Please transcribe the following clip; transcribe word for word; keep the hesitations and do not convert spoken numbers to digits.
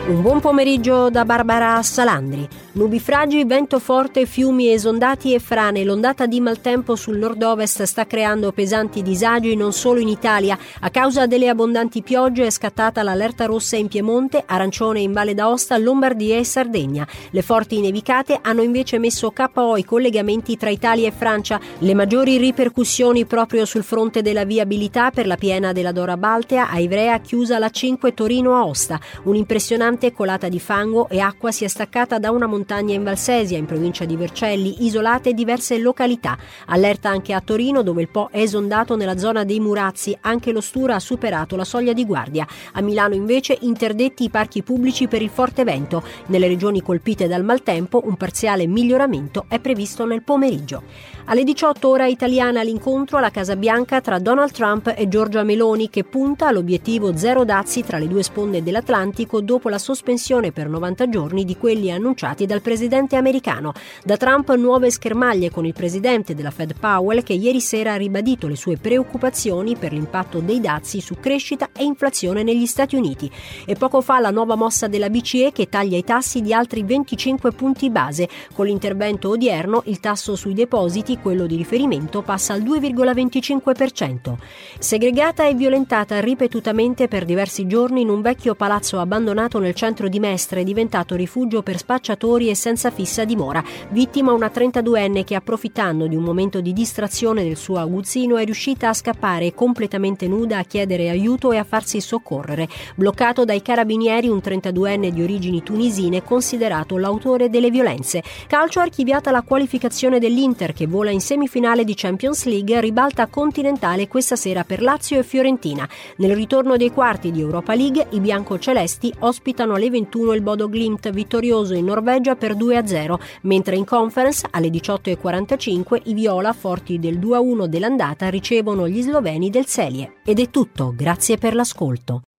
Un buon pomeriggio da Barbara Salandri. Nubifragi, vento forte, fiumi esondati e frane. L'ondata di maltempo sul nord-ovest sta creando pesanti disagi non solo in Italia. A causa delle abbondanti piogge è scattata l'allerta rossa in Piemonte, arancione in Valle d'Aosta, Lombardia e Sardegna. Le forti nevicate hanno invece messo K O i collegamenti tra Italia e Francia. Le maggiori ripercussioni proprio sul fronte della viabilità per la piena della Dora Baltea. A Ivrea chiusa la cinque Torino-Aosta. Un'impressionante colata di fango e acqua si è staccata da una montagna in Valsesia, in provincia di Vercelli, isolate diverse località. Allerta anche a Torino, dove il Po è esondato nella zona dei Murazzi. Anche lo Stura ha superato la soglia di guardia. A Milano invece interdetti i parchi pubblici per il forte vento. Nelle regioni colpite dal maltempo un parziale miglioramento è previsto nel pomeriggio. Alle diciotto ora italiana l'incontro alla Casa Bianca tra Donald Trump e Giorgia Meloni, che punta all'obiettivo zero dazi tra le due sponde dell'Atlantico dopo la sospensione per novanta giorni di quelli annunciati dal presidente americano. Da Trump nuove schermaglie con il presidente della Fed Powell, che ieri sera ha ribadito le sue preoccupazioni per l'impatto dei dazi su crescita e inflazione negli Stati Uniti. E poco fa la nuova mossa della B C E che taglia i tassi di altri venticinque punti base. Con l'intervento odierno il tasso sui depositi, quello di riferimento, passa al due virgola venticinque per cento. Segregata e violentata ripetutamente per diversi giorni in un vecchio palazzo abbandonato nel centro di Mestre, è diventato rifugio per spacciatori e senza fissa dimora. Vittima una trentaduenne che, approfittando di un momento di distrazione del suo aguzzino, è riuscita a scappare completamente nuda, a chiedere aiuto e a farsi soccorrere. Bloccato dai carabinieri, un trentaduenne di origini tunisine considerato l'autore delle violenze. Calcio, archiviata la qualificazione dell'Inter, che vola in semifinale di Champions League, ribalta continentale questa sera per Lazio e Fiorentina. Nel ritorno dei quarti di Europa League i biancocelesti ospitano alle ventuno il Bodo Glimt, vittorioso in Norvegia per due a zero, mentre in Conference alle diciotto e quarantacinque i viola, forti del due a uno dell'andata, ricevono gli sloveni del Celje. Ed è tutto, grazie per l'ascolto.